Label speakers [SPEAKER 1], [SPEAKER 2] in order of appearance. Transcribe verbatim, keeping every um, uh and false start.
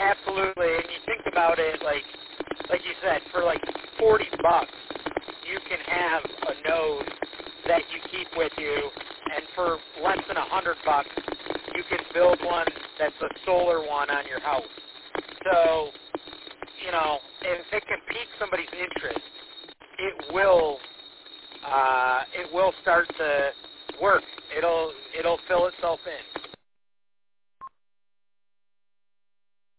[SPEAKER 1] absolutely. And you think about it, like like you said, for like forty bucks, you can have a node that you keep with you, and for less than a hundred bucks, you can build one that's a solar one on your house. So, you know, if it can pique somebody's interest, it will uh, it will start to work. It'll it'll fill itself in.